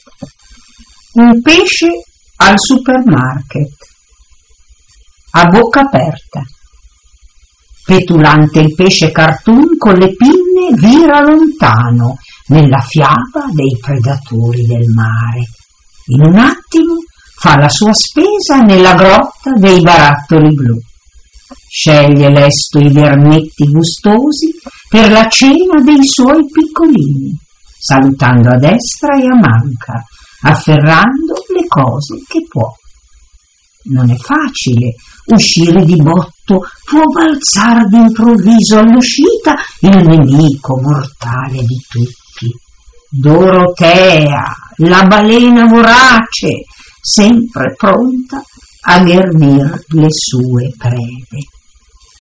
Un pesce al supermarket, a bocca aperta. Petulante il pesce cartoon con le pinne vira lontano nella fiaba dei predatori del mare. In un attimo fa la sua spesa nella grotta dei barattoli blu. Sceglie lesto i vermetti gustosi per la cena dei suoi piccolini, salutando a destra e a manca, afferrando le cose che può. Non è facile uscire di botto, può balzar d'improvviso all'uscita il nemico mortale di tutti. Dorotea, la balena vorace, sempre pronta a ghermir le sue prede.